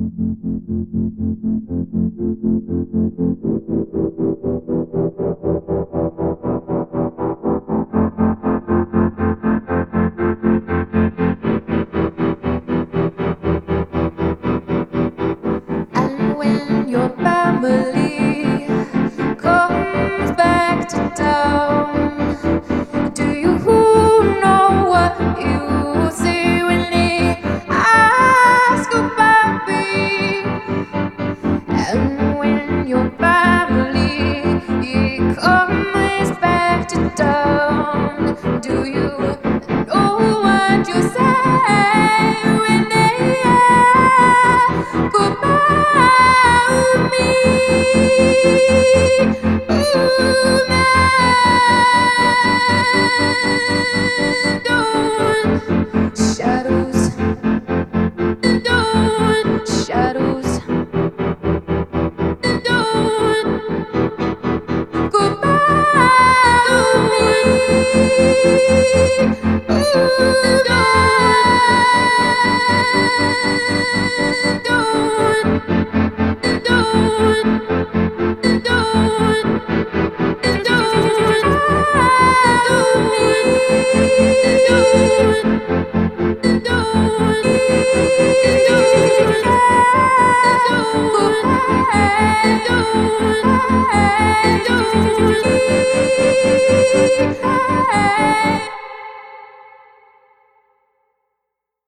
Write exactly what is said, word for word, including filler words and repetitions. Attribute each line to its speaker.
Speaker 1: And when your family comes back to town, do you know what you see when they ask about me? And when your family comes back to town, do you